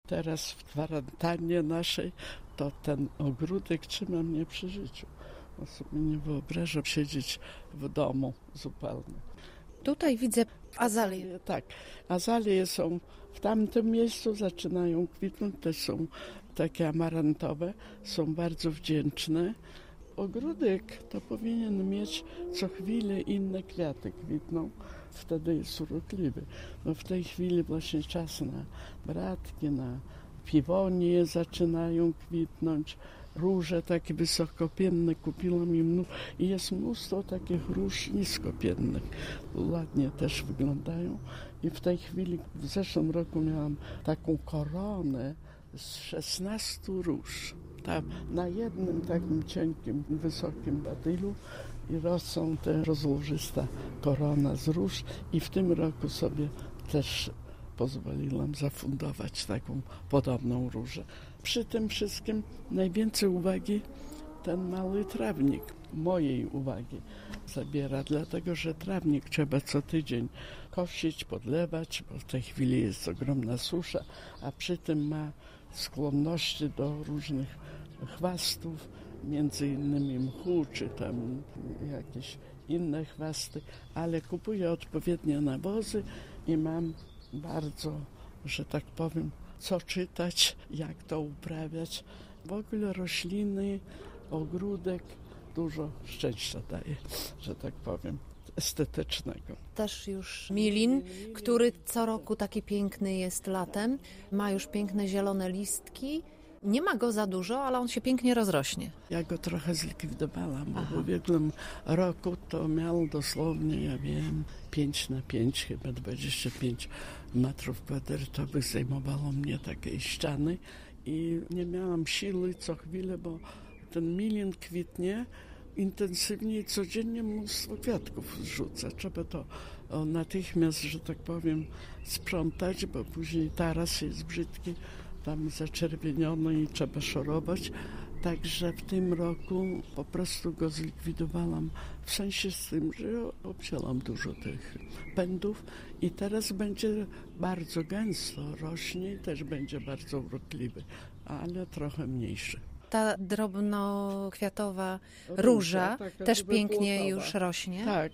teraz w kwarantannie naszej, to ten ogródek trzyma mnie przy życiu. Bo sobie nie wyobrażam siedzieć w domu zupełnie. Tutaj widzę azalie. Tak, azalie są w tamtym miejscu, zaczynają kwitnąć, te są takie amarantowe, są bardzo wdzięczne. Ogródek to powinien mieć co chwilę inne kwiaty kwitną, wtedy jest urokliwy. No w tej chwili właśnie czas na bratki, na piwonie zaczynają kwitnąć, róże takie wysokopienne, kupiłam im i jest mnóstwo takich róż niskopiennych. Ładnie też wyglądają i w tej chwili, w zeszłym roku miałam taką koronę z 16 róż. Tam na jednym takim cienkim, wysokim badylu i rosną te rozłożysta korona z róż i w tym roku sobie też pozwoliłam zafundować taką podobną różę. Przy tym wszystkim najwięcej uwagi ten mały trawnik mojej uwagi zabiera, dlatego że trawnik trzeba co tydzień kosić, podlewać, bo w tej chwili jest ogromna susza, a przy tym ma skłonności do różnych chwastów, między innymi mchu, czy tam jakieś inne chwasty, ale kupuję odpowiednie nawozy i mam bardzo, że tak powiem, co czytać, jak to uprawiać. W ogóle rośliny, ogródek dużo szczęścia daje, że tak powiem, estetycznego. Też już milin, który co roku taki piękny jest latem, ma już piękne zielone listki. Nie ma go za dużo, ale on się pięknie rozrośnie. Ja go trochę zlikwidowałam, bo w ubiegłym roku to miał dosłownie, ja wiem, 5x5, chyba 25 metrów kwadratowych zajmowało mnie takiej ściany i nie miałam siły co chwilę, bo ten milin kwitnie intensywnie i codziennie mnóstwo kwiatków zrzuca. Trzeba to natychmiast, że tak powiem, sprzątać, bo później taras jest brzydki, tam zaczerwieniony i trzeba szorować. Także w tym roku po prostu go zlikwidowałam w sensie z tym, że obcięłam dużo tych pędów i teraz będzie bardzo gęsto rośnie i też będzie bardzo urokliwy, ale trochę mniejszy. Ta drobnokwiatowa róża też pięknie już rośnie. Tak,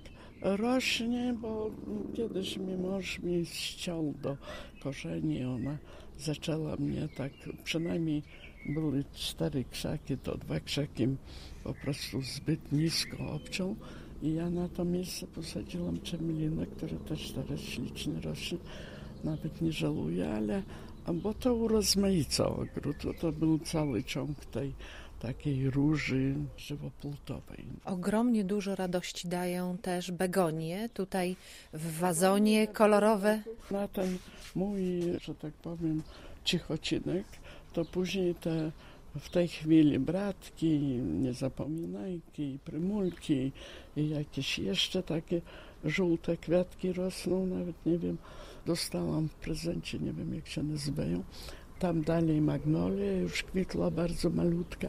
rośnie, bo kiedyś mąż mi ściął do korzeni, ona zaczęła mnie tak, przynajmniej były 4 krzaki, to 2 krzaki po prostu zbyt nisko obciął i ja na to miejsce posadziłam czemielinę, która też teraz ślicznie rośnie, nawet nie żałuję, ale bo to urozmaica ogród, to był cały ciąg tej takiej róży żywopłotowej. Ogromnie dużo radości dają też begonie, tutaj w wazonie kolorowe. Na ten mój, że tak powiem, cichocinek, to później w tej chwili bratki, niezapominajki, prymulki i jakieś jeszcze takie żółte kwiatki rosną, nawet nie wiem, dostałam w prezencie, nie wiem jak się nazywają. Tam dalej magnolia już kwitła bardzo malutka,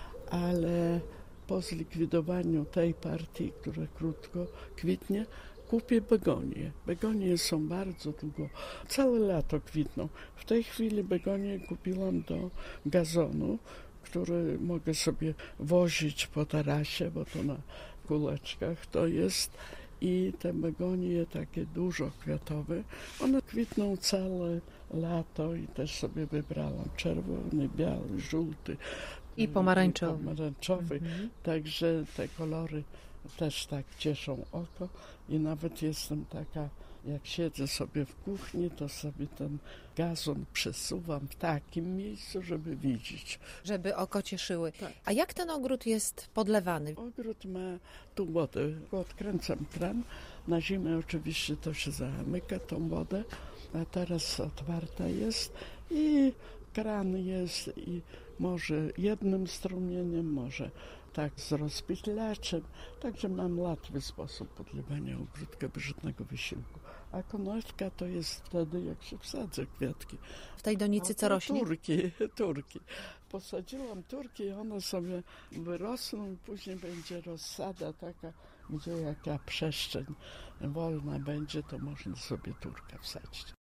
ale po zlikwidowaniu tej partii, która krótko kwitnie, kupię begonie. Begonie są bardzo długo, całe lato kwitną. W tej chwili begonie kupiłam do gazonu, który mogę sobie wozić po tarasie, bo to na kuleczkach to jest. I te begonie takie dużo kwiatowe, one kwitną całe lato i też sobie wybrałam czerwony, biały, żółty i pomarańczowy. Także te kolory też tak cieszą oko i nawet jestem taka, jak siedzę sobie w kuchni, to sobie ten gazon przesuwam w takim miejscu, żeby widzieć. Żeby oko cieszyły. Tak. A jak ten ogród jest podlewany? Ogród ma tu wodę. Odkręcam kran. Na zimę oczywiście to się zamyka tą wodę, a teraz otwarta jest i kran jest i może jednym strumieniem, może tak z rozpytlaczem. Także mam łatwy sposób podlewania ogródka bez żadnego wysiłku. A konewka to jest wtedy, jak się wsadza kwiatki. W tej donicy co rośnie? Turki. Posadziłam turki i one sobie wyrosną i później będzie rozsada taka, gdzie jaka przestrzeń wolna będzie, to można sobie turkę wsadzić.